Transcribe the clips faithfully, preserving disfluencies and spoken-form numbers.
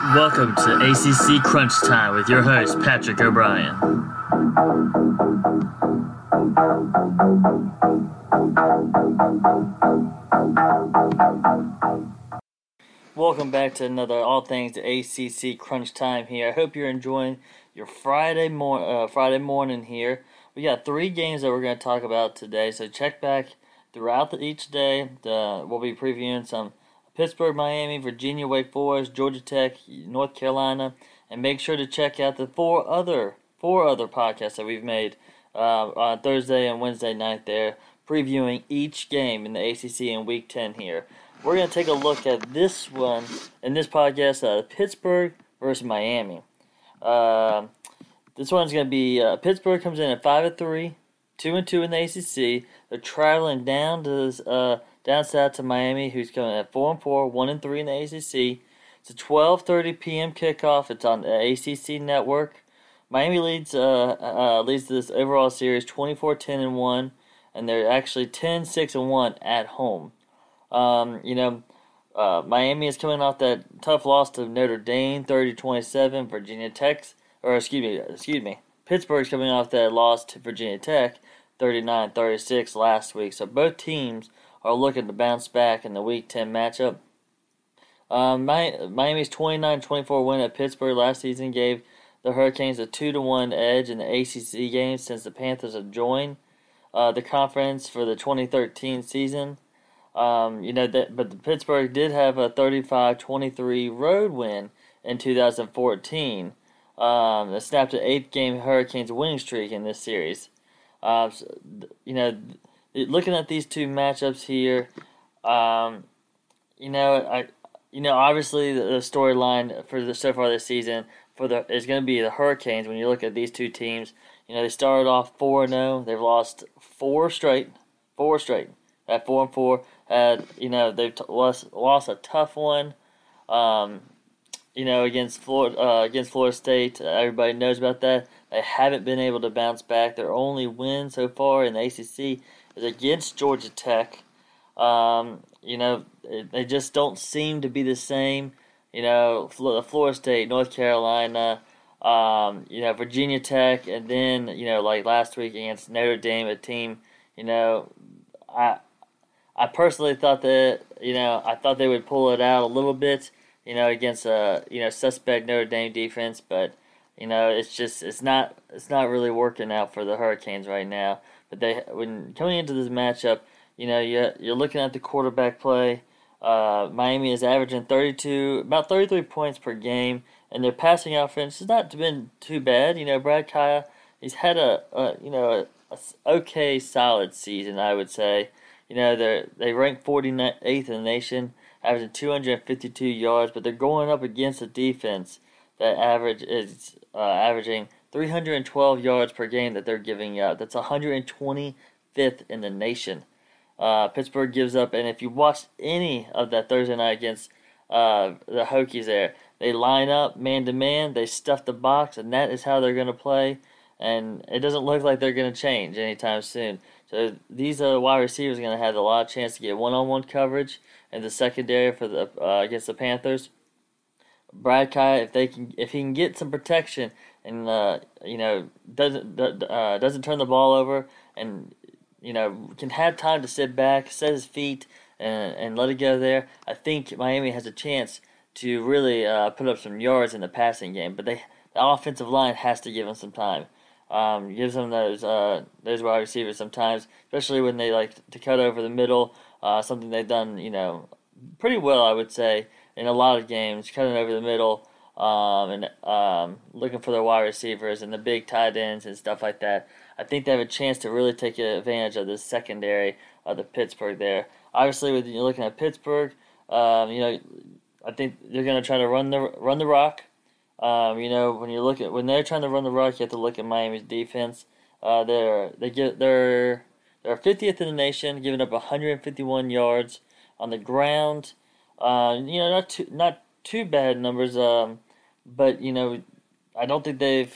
Welcome to A C C Crunch Time with your host, Patrick O'Brien. Welcome back to another All Things A C C Crunch Time here. I hope you're enjoying your Friday, mor- uh, Friday morning here. We got three games that we're going to talk about today, so check back throughout the, each day. The, we'll be previewing some Pittsburgh, Miami, Virginia, Wake Forest, Georgia Tech, North Carolina, and make sure to check out the four other four other podcasts that we've made uh, on Thursday and Wednesday night there, previewing each game in the A C C in Week ten here. We're going to take a look at this one in this podcast, uh, Pittsburgh versus Miami. Uh, this one's going to be uh, Pittsburgh comes in at five and three, two and two in the A C C. They're traveling down to uh, down south to Miami, who's coming at four and four, one and three in the A C C. It's a twelve thirty p.m. kickoff. It's on the A C C network. Miami leads uh, uh, leads this overall series twenty-four ten and one, and they're actually ten six and one at home. Um, you know, uh, Miami is coming off that tough loss to Notre Dame, thirty twenty-seven. Virginia Tech, or excuse me, excuse me, Pittsburgh's coming off that loss to Virginia Tech, thirty-nine thirty-six last week. So both teams are looking to bounce back in the Week ten matchup. Um, Miami's twenty-nine twenty-four win at Pittsburgh last season gave the Hurricanes a two to one edge in the A C C games since the Panthers have joined uh, the conference for the twenty thirteen season. Um, you know that, but the Pittsburgh did have a thirty-five twenty-three road win in two thousand fourteen. Um, that snapped an eight-game Hurricanes winning streak in this series. Uh, so, you know, looking at these two matchups here, um, you know, I, you know, obviously the, the storyline for the so far this season for the is going to be the Hurricanes. When you look at these two teams, you know they started off four and zero. They've lost four straight, four straight at four and four. Had you know they've t- lost lost a tough one, um, you know against Florida uh, against Florida State. Uh, everybody knows about that. They haven't been able to bounce back. Their only win so far in the A C C is against Georgia Tech. Um, you know, they just don't seem to be the same. You know, Florida State, North Carolina, um, you know, Virginia Tech, and then, you know, like last week against Notre Dame, a team, you know, I I personally thought that, you know, I thought they would pull it out a little bit, you know, against a, you know, suspect Notre Dame defense, but, you know, it's just, it's not, it's not really working out for the Hurricanes right now. But they, when coming into this matchup, you know, you're, you're looking at the quarterback play. Uh, Miami is averaging thirty-two, about thirty-three points per game, and their passing offense has not been too bad. You know, Brad Kaaya, he's had a, a you know, a, a okay, solid season, I would say. You know, they they rank forty-eighth in the nation, averaging two hundred fifty-two yards, but they're going up against a defense that average is uh, averaging three hundred twelve yards per game that they're giving up. That's one hundred twenty-fifth in the nation. Uh, Pittsburgh gives up, and if you watched any of that Thursday night against uh, the Hokies there, they line up man-to-man, they stuff the box, and that is how they're going to play, and it doesn't look like they're going to change anytime soon. So these uh, wide receivers are going to have a lot of chance to get one-on-one coverage in the secondary for the uh, against the Panthers. Brad Kaaya, if they can, if he can get some protection and uh, you know doesn't uh, doesn't turn the ball over and you know can have time to sit back, set his feet, and and let it go there, I think Miami has a chance to really uh, put up some yards in the passing game. But they the offensive line has to give them some time. Um, gives them those uh, those wide receivers sometimes, especially when they like to cut over the middle. Uh, something they've done, you know, pretty well, I would say, in a lot of games, cutting over the middle um, and um, looking for their wide receivers and the big tight ends and stuff like that. I think they have a chance to really take advantage of the secondary of the Pittsburgh there. Obviously, when you're looking at Pittsburgh, um, you know, I think they're going to try to run the run the rock. Um, you know, when you look at when they're trying to run the rock, you have to look at Miami's defense. Uh, they're they get they're they're fiftieth in the nation, giving up one hundred fifty-one yards on the ground. Uh, you know, not too not too bad numbers. Um, but you know, I don't think they've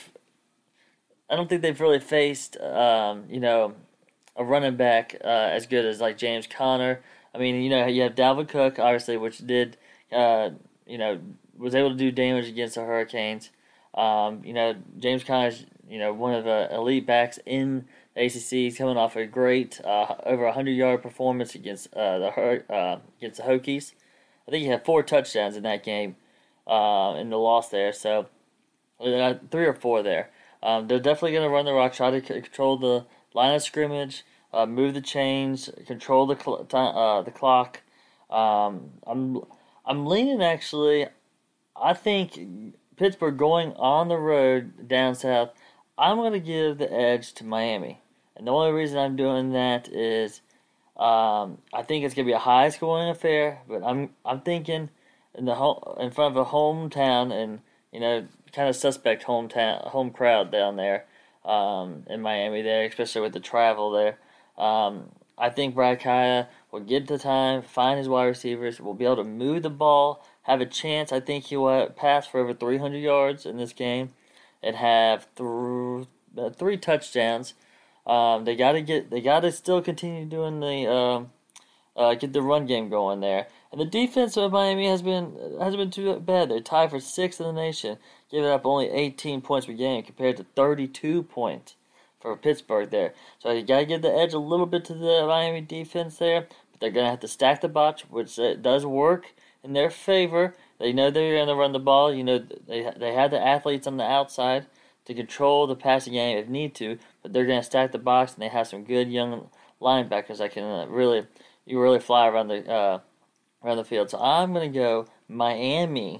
I don't think they've really faced um, you know a running back uh, as good as like James Conner. I mean, you know, you have Dalvin Cook, obviously, which did uh, you know was able to do damage against the Hurricanes. Um, you know, James Conner's, you know, one of the elite backs in the A C C. He's coming off a great uh, over a hundred yard performance against uh, the uh, against the Hokies. I think he had four touchdowns in that game, uh, in the loss there. So uh, three or four there. Um, they're definitely going to run the rock, try to c- control the line of scrimmage, uh, move the chains, control the cl- time, uh, the clock. Um, I'm I'm leaning actually. I think Pittsburgh going on the road down south. I'm going to give the edge to Miami, and the only reason I'm doing that is um, I think it's going to be a high scoring affair. But I'm I'm thinking in the home, in front of a hometown and you know kind of suspect hometown home crowd down there um, in Miami there, especially with the travel there. Um, I think Brad Kaya will get the time, find his wide receivers, will be able to move the ball, have a chance. I think he will pass for over three hundred yards in this game and have th- uh, three touchdowns. Um, they got to get, they got to still continue doing the, um, uh, get the run game going there. And the defense of Miami has been hasn't been too bad. They're tied for sixth in the nation, giving up only eighteen points per game compared to thirty-two points for Pittsburgh there. So you got to give the edge a little bit to the Miami defense there. But they're going to have to stack the box, which uh, does work in their favor. They know they're going to run the ball. You know they they have the athletes on the outside to control the passing game if need to. But they're going to stack the box, and they have some good young linebackers that can uh, really you really fly around the uh, around the field. So I'm going to go Miami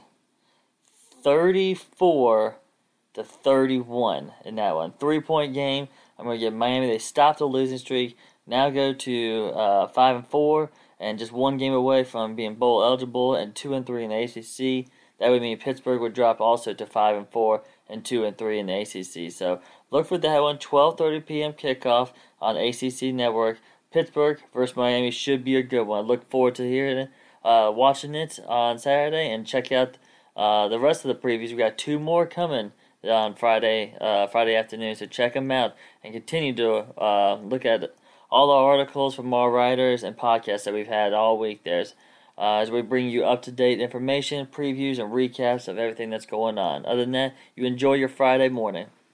thirty-four to thirty-one in that one. Three-point game. I'm going to give Miami. They stopped the losing streak. Now go to uh, five and four, and just one game away from being bowl eligible, and two and three in the A C C. That would mean Pittsburgh would drop also to five and four and two and three in the A C C. So look for that one. twelve thirty p.m. kickoff on A C C Network. Pittsburgh versus Miami should be a good one. I look forward to hearing it, uh, watching it on Saturday, and check out uh, the rest of the previews. We got two more coming on Friday, uh, Friday afternoon. So check them out and continue to uh, look at all the articles from our writers and podcasts that we've had all week. There's uh, as we bring you up to date information, previews, and recaps of everything that's going on. Other than that, you enjoy your Friday morning.